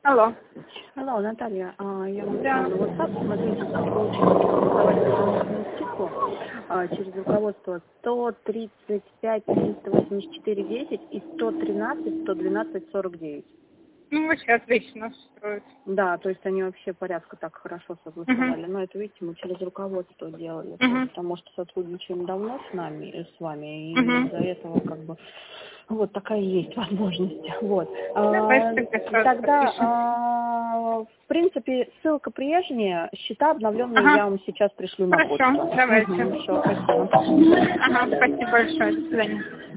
Алло. Алло, Наталья, я на WhatsApp, смотрите, как получилось скидку через руководство 135 384 10 и 113 112 49. Ну, вообще отлично устроит. Да, то есть они вообще порядка так хорошо согласовали. Но это, видите, мы через руководство делали, потому что сотрудничаем давно с вами, и из-за этого как бы вот такая есть возможность. Вот. Тогда, в принципе, ссылка прежняя, счета обновленные я вам сейчас пришлю на почту. Хорошо, давайте. Все, спасибо. Ага, спасибо большое. До свидания.